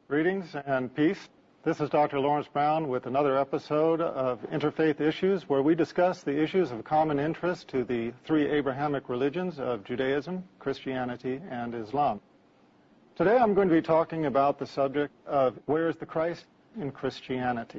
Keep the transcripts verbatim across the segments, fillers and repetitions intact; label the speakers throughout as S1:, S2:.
S1: Greetings and peace. This is Doctor Lawrence Brown with another episode of Interfaith Issues, where we discuss the issues of common interest to the three Abrahamic religions of Judaism, Christianity, and Islam. Today I'm going to be talking about the subject of where is the Christ in Christianity.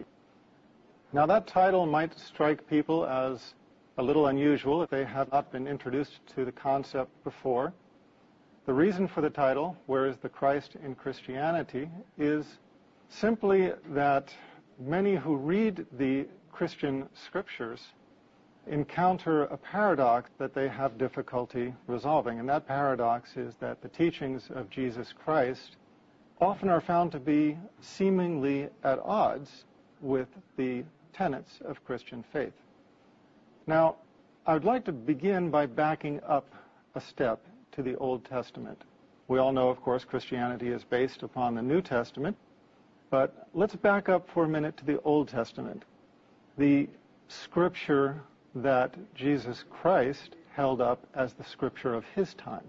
S1: Now that title might strike people as a little unusual if they have not been introduced to the concept before. The reason for the title, Where is the Christ in Christianity, is simply that many who read the Christian scriptures encounter a paradox that they have difficulty resolving. And that paradox is that the teachings of Jesus Christ often are found to be seemingly at odds with the tenets of Christian faith. Now, I would like to begin by backing up a step to the Old Testament. We all know, of course, Christianity is based upon the New Testament, but let's back up for a minute to the Old Testament, the scripture that Jesus Christ held up as the scripture of his time.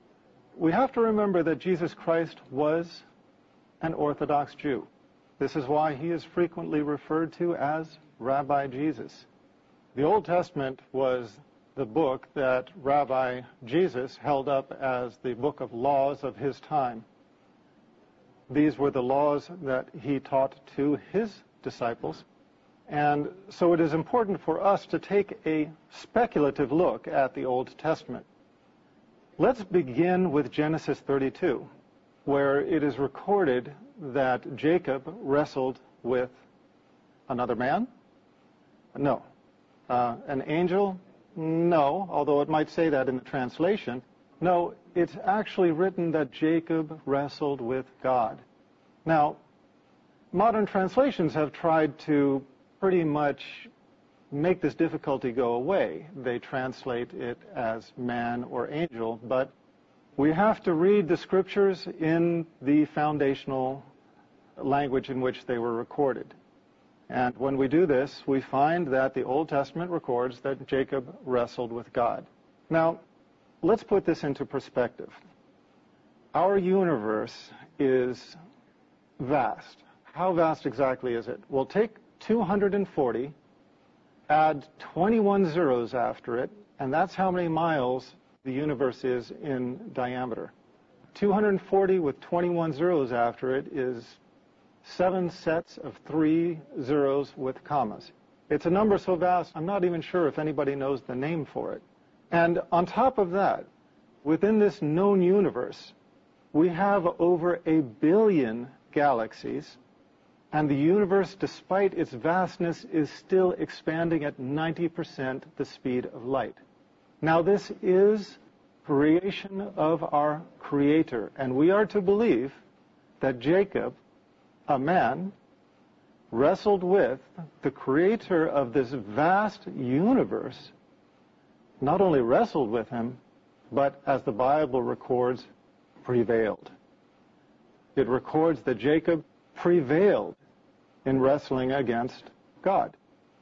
S1: We have to remember that Jesus Christ was an Orthodox Jew. This is why he is frequently referred to as Rabbi Jesus. The Old Testament was the book that Rabbi Jesus held up as the book of laws of his time. These were the laws that he taught to his disciples. And so it is important for us to take a speculative look at the Old Testament. Let's begin with Genesis thirty-two, where it is recorded that Jacob wrestled with another man? No. Uh, an angel? No, although it might say that in the translation. No, it's actually written that Jacob wrestled with God. Now, modern translations have tried to pretty much make this difficulty go away. They translate it as man or angel, but we have to read the scriptures in the foundational language in which they were recorded. And when we do this, we find that the Old Testament records that Jacob wrestled with God. Now, let's put this into perspective. Our universe is vast. How vast exactly is it? Well, take two hundred forty, add twenty-one zeros after it, and that's how many miles the universe is in diameter. two hundred forty with twenty-one zeros after it is seven sets of three zeros with commas. It's a number so vast, I'm not even sure if anybody knows the name for it. And on top of that, within this known universe, we have over a billion galaxies, and the universe, despite its vastness, is still expanding at ninety percent the speed of light. Now, this is creation of our Creator, and we are to believe that Jacob, a man, wrestled with the creator of this vast universe, not only wrestled with him, but, as the Bible records, prevailed. It records that Jacob prevailed in wrestling against God.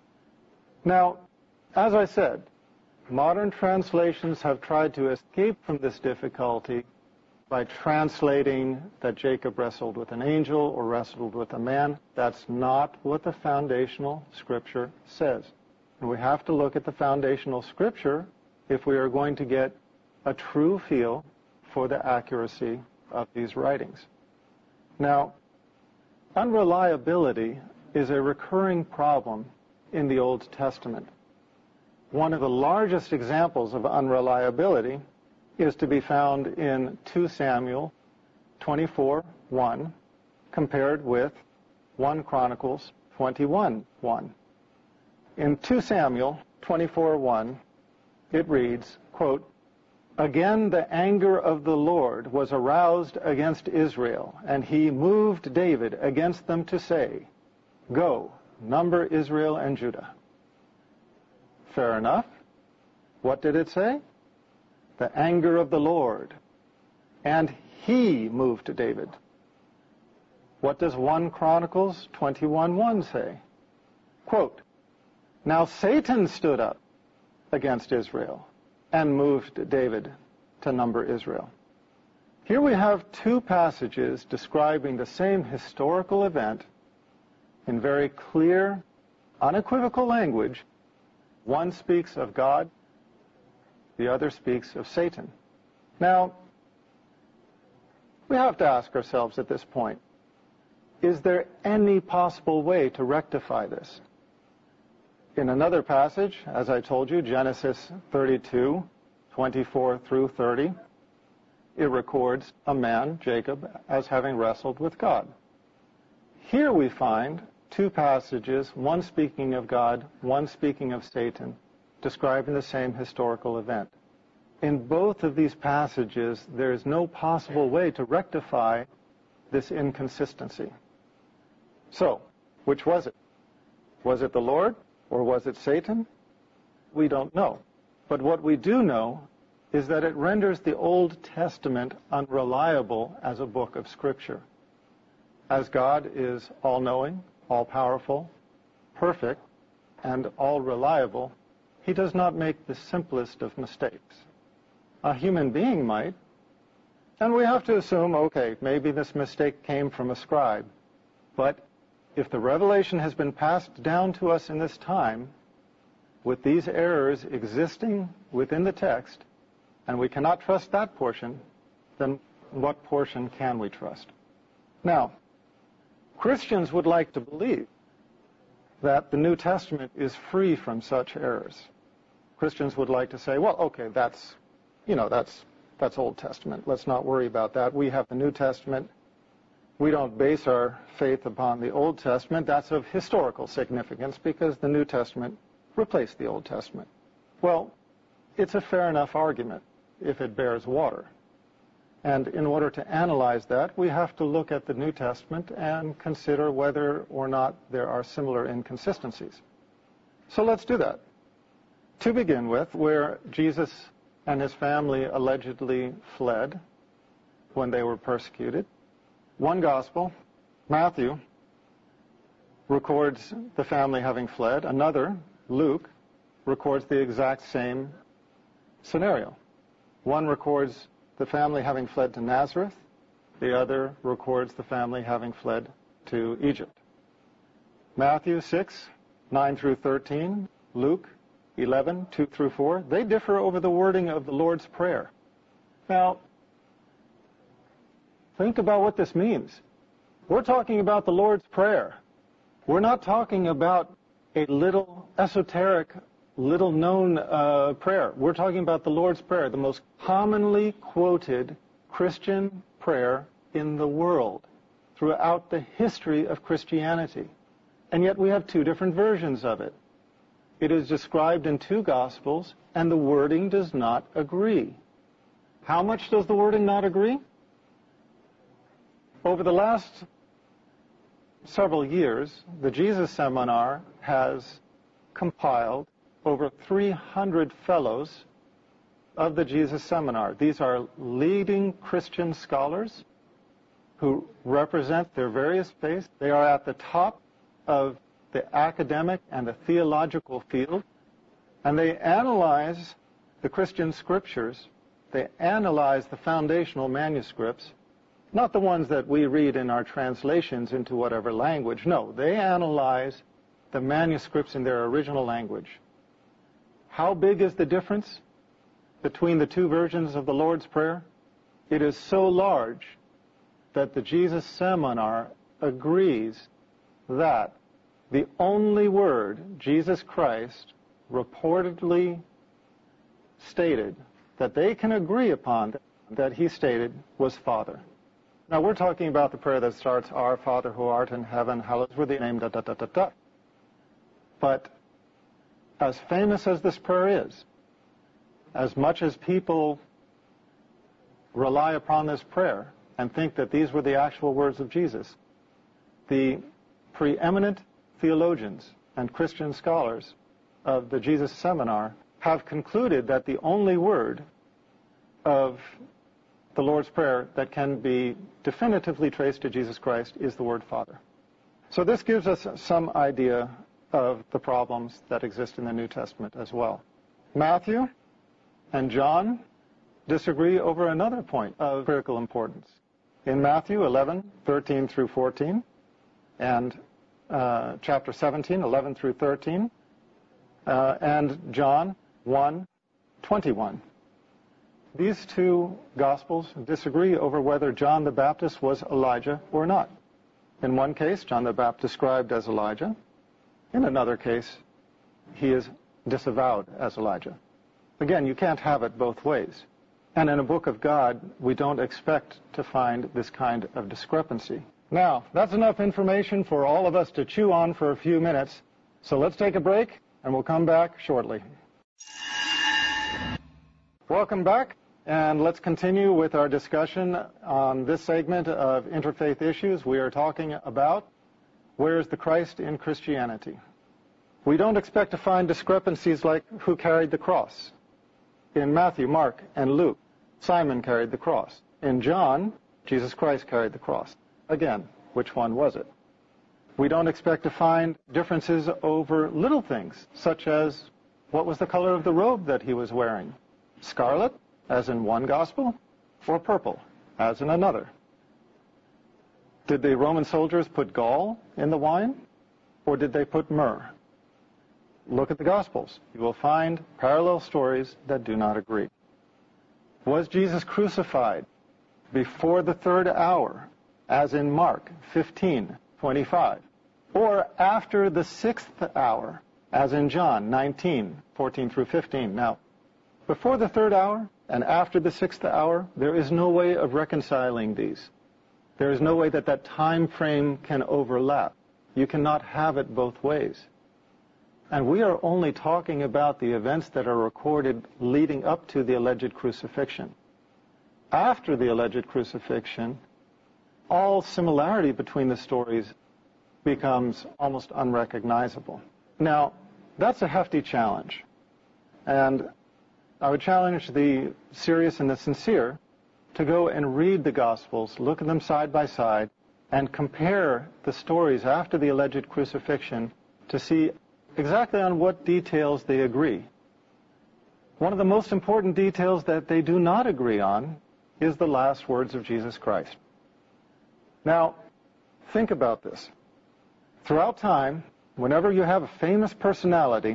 S1: Now, as I said, modern translations have tried to escape from this difficulty by translating that Jacob wrestled with an angel or wrestled with a man. That's not what the foundational scripture says. And we have to look at the foundational scripture if we are going to get a true feel for the accuracy of these writings. Now, unreliability is a recurring problem in the Old Testament. One of the largest examples of unreliability is to be found in two Samuel twenty-four one, compared with First Chronicles twenty-one one. In two Samuel twenty-four one, it reads, quote, "Again the anger of the Lord was aroused against Israel, and he moved David against them to say, 'Go, number Israel and Judah.'" Fair enough. What did it say? The anger of the Lord. And he moved David. What does First Chronicles twenty-one one say? Quote, "Now Satan stood up against Israel and moved David to number Israel." Here we have two passages describing the same historical event in very clear, unequivocal language. One speaks of God, the other speaks of Satan. Now, we have to ask ourselves at this point, is there any possible way to rectify this? In another passage, as I told you, Genesis thirty-two, twenty-four through thirty, it records a man, Jacob, as having wrestled with God. Here we find two passages, one speaking of God, one speaking of Satan, describing the same historical event. In both of these passages, there is no possible way to rectify this inconsistency. So, which was it? Was it the Lord or was it Satan? We don't know. But what we do know is that it renders the Old Testament unreliable as a book of Scripture. As God is all-knowing, all-powerful, perfect, and all-reliable, he does not make the simplest of mistakes. A human being might, and we have to assume, okay, maybe this mistake came from a scribe. But if the revelation has been passed down to us in this time, with these errors existing within the text, and we cannot trust that portion, then what portion can we trust? Now, Christians would like to believe that the New Testament is free from such errors. Christians would like to say, well, okay, that's, you know, that's, that's Old Testament. Let's not worry about that. We have the New Testament. We don't base our faith upon the Old Testament. That's of historical significance because the New Testament replaced the Old Testament. Well, it's a fair enough argument if it bears water. And in order to analyze that, we have to look at the New Testament and consider whether or not there are similar inconsistencies. So let's do that. To begin with, where Jesus and his family allegedly fled when they were persecuted, one gospel, Matthew, records the family having fled. Another, Luke, records the exact same scenario. One records the family having fled to Nazareth. The other records the family having fled to Egypt. Matthew six, nine through thirteen, Luke eleven, two through four, they differ over the wording of the Lord's Prayer. Now, think about what this means. We're talking about the Lord's Prayer. We're not talking about a little esoteric, little-known uh, prayer. We're talking about the Lord's Prayer, the most commonly quoted Christian prayer in the world throughout the history of Christianity. And yet we have two different versions of it. It is described in two Gospels, and the wording does not agree. How much does the wording not agree? Over the last several years, the Jesus Seminar has compiled over three hundred fellows of the Jesus Seminar. These are leading Christian scholars who represent their various faiths. They are at the top of the academic and the theological field, and they analyze the Christian scriptures. They analyze the foundational manuscripts, not the ones that we read in our translations into whatever language. No, they analyze the manuscripts in their original language. How big is the difference between the two versions of the Lord's Prayer? It is so large that the Jesus Seminar agrees that the only word Jesus Christ reportedly stated that they can agree upon that he stated was Father. Now we're talking about the prayer that starts, Our Father who art in heaven, hallowed be thy name, da da da da da. But as famous as this prayer is, as much as people rely upon this prayer and think that these were the actual words of Jesus, the preeminent theologians and Christian scholars of the Jesus Seminar have concluded that the only word of the Lord's Prayer that can be definitively traced to Jesus Christ is the word Father. So this gives us some idea of the problems that exist in the New Testament as well. Matthew and John disagree over another point of critical importance. In Matthew eleven, thirteen through fourteen, and uh, chapter seventeen, eleven through thirteen, uh, and John one, twenty-one. These two Gospels disagree over whether John the Baptist was Elijah or not. In one case, John the Baptist described as Elijah. In another case, he is disavowed as Elijah. Again, you can't have it both ways. And in a book of God, we don't expect to find this kind of discrepancy. Now, that's enough information for all of us to chew on for a few minutes. So let's take a break, and we'll come back shortly. Welcome back, and let's continue with our discussion on this segment of Interfaith Issues. We are talking about where is the Christ in Christianity. We don't expect to find discrepancies like who carried the cross. In Matthew, Mark, and Luke, Simon carried the cross. In John, Jesus Christ carried the cross. Again, which one was it? We don't expect to find differences over little things, such as what was the color of the robe that he was wearing? Scarlet, as in one gospel, or purple, as in another? Did the Roman soldiers put gall in the wine, or did they put myrrh? Look at the Gospels. You will find parallel stories that do not agree. Was Jesus crucified before the third hour, as in Mark fifteen twenty-five, or after the sixth hour, as in John nineteen fourteen through fifteen? Now, before the third hour and after the sixth hour, there is no way of reconciling these. There is no way that that time frame can overlap. You cannot have it both ways. And we are only talking about the events that are recorded leading up to the alleged crucifixion. After the alleged crucifixion, all similarity between the stories becomes almost unrecognizable. Now, that's a hefty challenge. And I would challenge the serious and the sincere to go and read the Gospels, look at them side by side, and compare the stories after the alleged crucifixion to see exactly on what details they agree. One of the most important details that they do not agree on is the last words of Jesus Christ. Now, think about this. Throughout time, whenever you have a famous personality,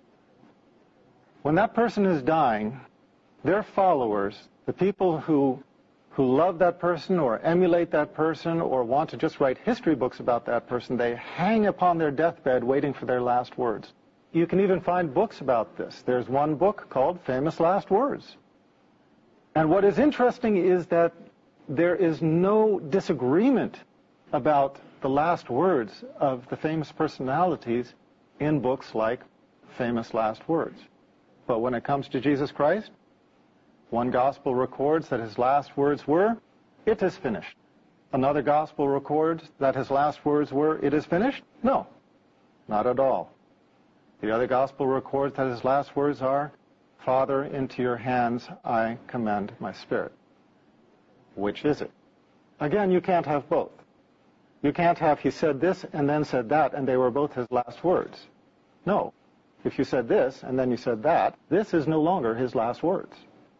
S1: when that person is dying, their followers, the people who who love that person or emulate that person or want to just write history books about that person, they hang upon their deathbed waiting for their last words. You can even find books about this. There's one book called Famous Last Words. And what is interesting is that there is no disagreement about the last words of the famous personalities in books like Famous Last Words. But when it comes to Jesus Christ, one gospel records that his last words were, "It is finished." Another gospel records that his last words were, "It is finished." No, not at all. The other gospel records that his last words are, "Father, into your hands I commend my spirit." Which is it? Again, you can't have both. You can't have he said this and then said that and they were both his last words. No. If you said this and then you said that, this is no longer his last words.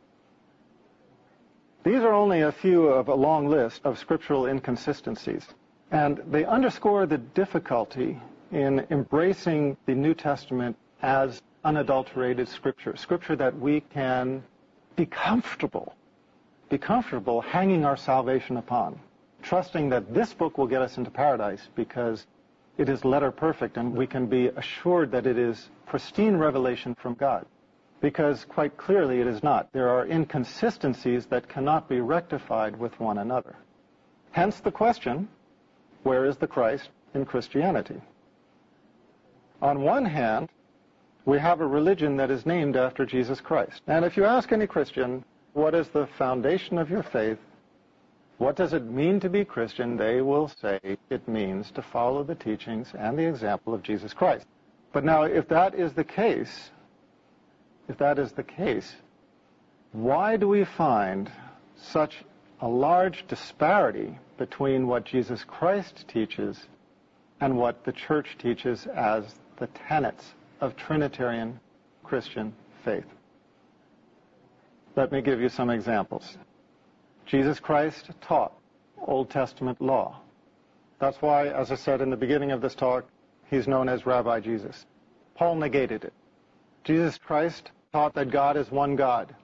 S1: These are only a few of a long list of scriptural inconsistencies, and they underscore the difficulty in embracing the New Testament as unadulterated scripture, scripture that we can be comfortable, be comfortable hanging our salvation upon, trusting that this book will get us into paradise because it is letter perfect and we can be assured that it is pristine revelation from God. Because quite clearly it is not. There are inconsistencies that cannot be rectified with one another. Hence the question, where is the Christ in Christianity? On one hand, we have a religion that is named after Jesus Christ. And if you ask any Christian, what is the foundation of your faith? What does it mean to be Christian? They will say it means to follow the teachings and the example of Jesus Christ. But now, if that is the case, If that is the case, why do we find such a large disparity between what Jesus Christ teaches and what the church teaches as the tenets of Trinitarian Christian faith? Let me give you some examples. Jesus Christ taught Old Testament law. That's why, as I said in the beginning of this talk, he's known as Rabbi Jesus. Paul negated it. Jesus Christ taught that God is one God.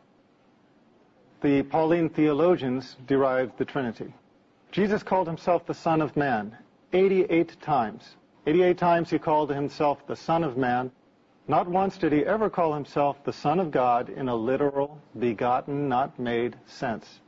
S1: The Pauline theologians derived the Trinity. Jesus called himself the Son of Man eighty-eight times. eighty-eight times he called himself the Son of Man. Not once did he ever call himself the Son of God in a literal, begotten, not made sense.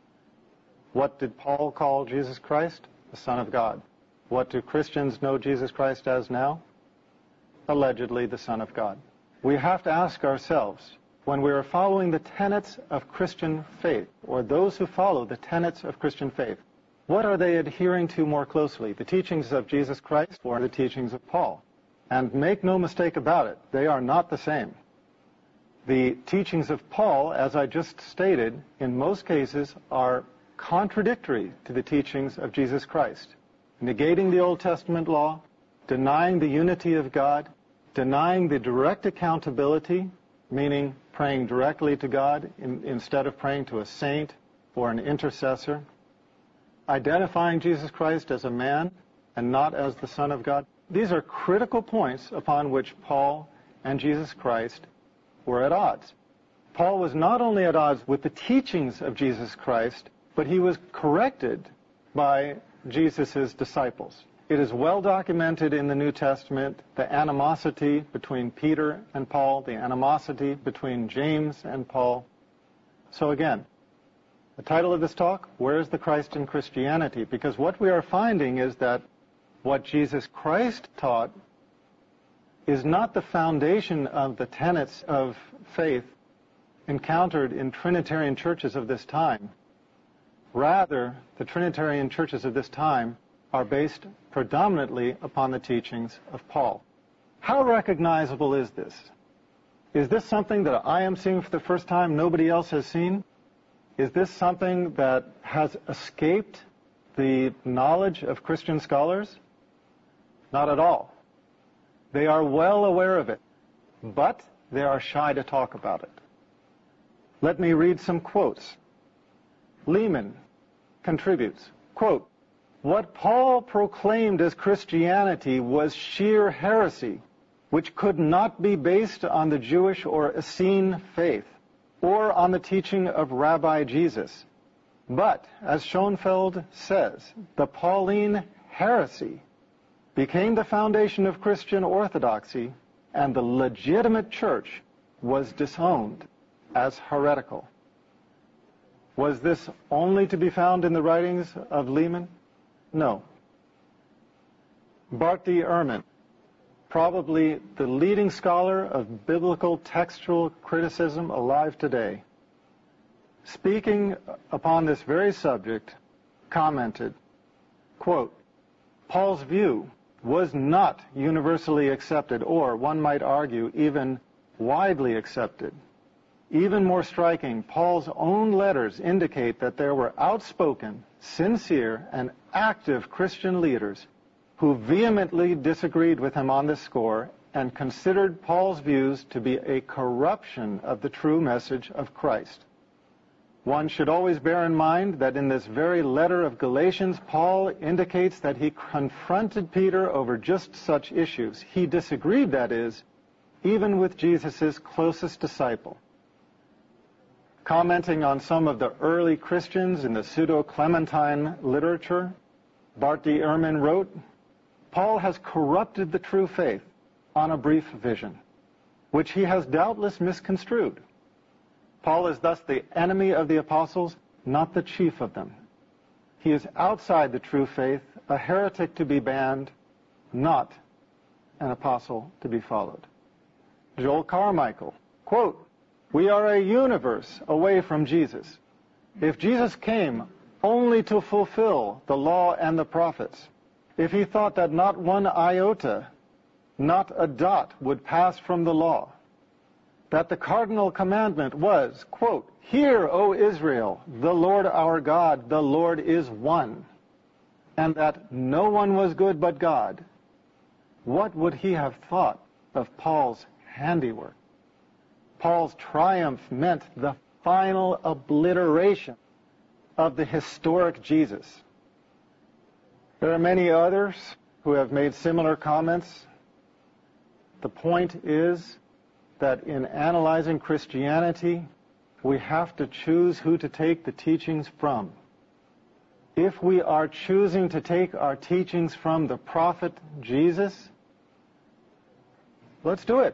S1: What did Paul call Jesus Christ? The Son of God. What do Christians know Jesus Christ as now? Allegedly the Son of God. We have to ask ourselves, when we are following the tenets of Christian faith, or those who follow the tenets of Christian faith, what are they adhering to more closely, the teachings of Jesus Christ or the teachings of Paul? And make no mistake about it, they are not the same. The teachings of Paul, as I just stated, in most cases are contradictory to the teachings of Jesus Christ, negating the Old Testament law, denying the unity of God, denying the direct accountability, meaning praying directly to God in, instead of praying to a saint or an intercessor, identifying Jesus Christ as a man and not as the Son of God. These are critical points upon which Paul and Jesus Christ were at odds. Paul was not only at odds with the teachings of Jesus Christ, but he was corrected by Jesus' disciples. It is well documented in the New Testament, the animosity between Peter and Paul, the animosity between James and Paul. So again, the title of this talk, Where is the Christ in Christianity? Because what we are finding is that what Jesus Christ taught is not the foundation of the tenets of faith encountered in Trinitarian churches of this time. Rather, the Trinitarian churches of this time are based predominantly upon the teachings of Paul. How recognizable is this? Is this something that I am seeing for the first time nobody else has seen? Is this something that has escaped the knowledge of Christian scholars? Not at all. They are well aware of it, but they are shy to talk about it. Let me read some quotes. Lehman contributes, quote, "What Paul proclaimed as Christianity was sheer heresy, which could not be based on the Jewish or Essene faith, or on the teaching of Rabbi Jesus. But, as Schoenfeld says, the Pauline heresy became the foundation of Christian orthodoxy, and the legitimate church was disowned as heretical." Was this only to be found in the writings of Lehman? No. Bart D. Ehrman, probably the leading scholar of biblical textual criticism alive today, speaking upon this very subject, commented, quote, "Paul's view was not universally accepted, or, one might argue, even widely accepted. Even more striking, Paul's own letters indicate that there were outspoken, sincere, and active Christian leaders who vehemently disagreed with him on this score and considered Paul's views to be a corruption of the true message of Christ. One should always bear in mind that in this very letter of Galatians, Paul indicates that he confronted Peter over just such issues. He disagreed, that is, even with Jesus' closest disciple. Commenting on some of the early Christians in the pseudo-Clementine literature, Bart D. Ehrman wrote, "Paul has corrupted the true faith on a brief vision, which he has doubtless misconstrued. Paul is thus the enemy of the apostles, not the chief of them. He is outside the true faith, a heretic to be banned, not an apostle to be followed." Joel Carmichael, quote, "We are a universe away from Jesus. If Jesus came only to fulfill the law and the prophets, if he thought that not one iota, not a dot would pass from the law, that the cardinal commandment was, quote, 'Hear, O Israel, the Lord our God, the Lord is one,' and that no one was good but God, what would he have thought of Paul's handiwork? Paul's triumph meant the final obliteration of the historic Jesus. There are many others who have made similar comments. The point is that in analyzing Christianity, we have to choose who to take the teachings from. If we are choosing to take our teachings from the prophet Jesus, let's do it.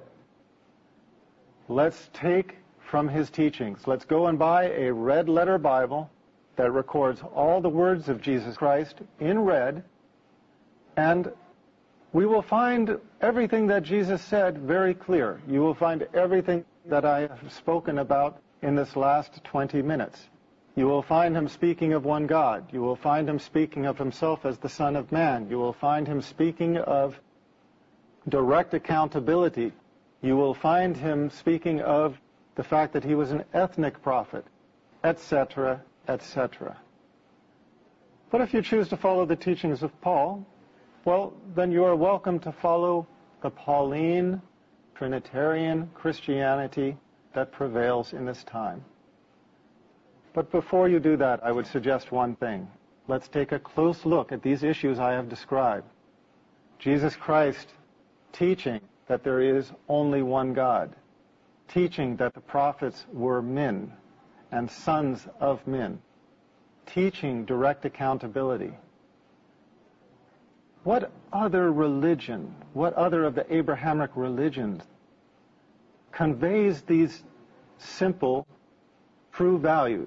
S1: Let's take from his teachings. Let's go and buy a red letter Bible that records all the words of Jesus Christ in red, and we will find everything that Jesus said very clear. You will find everything that I have spoken about in this last twenty minutes. You will find him speaking of one God. You will find him speaking of himself as the Son of Man. You will find him speaking of direct accountability. You will find him speaking of the fact that he was an ethnic prophet, et cetera, et cetera. But if you choose to follow the teachings of Paul, well, then you are welcome to follow the Pauline Trinitarian Christianity that prevails in this time. But before you do that, I would suggest one thing. Let's take a close look at these issues I have described. Jesus Christ teaching that there is only one God, teaching that the prophets were men and sons of men, teaching direct accountability. What other religion, what other of the Abrahamic religions conveys these simple, true values?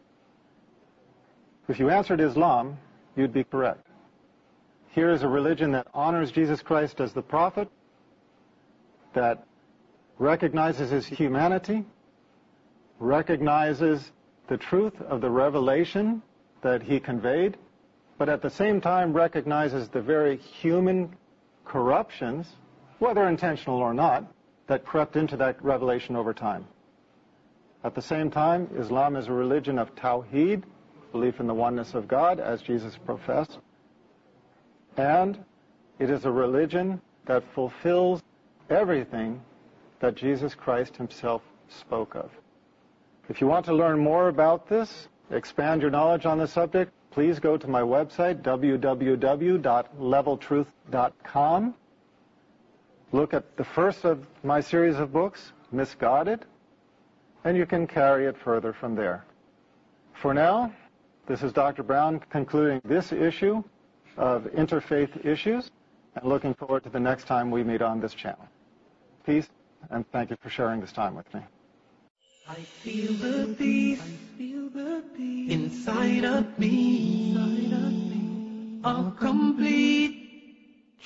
S1: If you answered Islam, you'd be correct. Here is a religion that honors Jesus Christ as the prophet, that recognizes his humanity, recognizes the truth of the revelation that he conveyed, but at the same time recognizes the very human corruptions, whether intentional or not, that crept into that revelation over time. At the same time, Islam is a religion of Tawheed, belief in the oneness of God, as Jesus professed, and it is a religion that fulfills everything that Jesus Christ himself spoke of. If you want to learn more about this, expand your knowledge on the subject, please go to my website, w w w dot level truth dot com. Look at the first of my series of books, Misguided, and you can carry it further from there. For now, this is Doctor Brown concluding this issue of Interfaith Issues, and looking forward to the next time we meet on this channel. Peace, and thank you for sharing this time with me.
S2: I feel the peace, feel the peace inside of me, a complete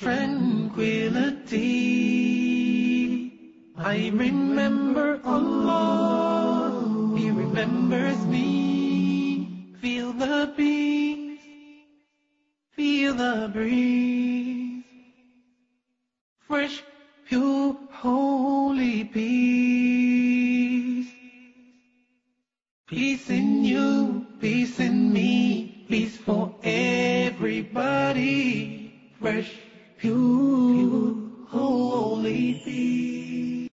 S2: tranquility. I remember Allah, He remembers me. Feel the peace, feel the breeze, fresh, pure, holy peace. Peace in you, peace in me, peace for everybody, fresh,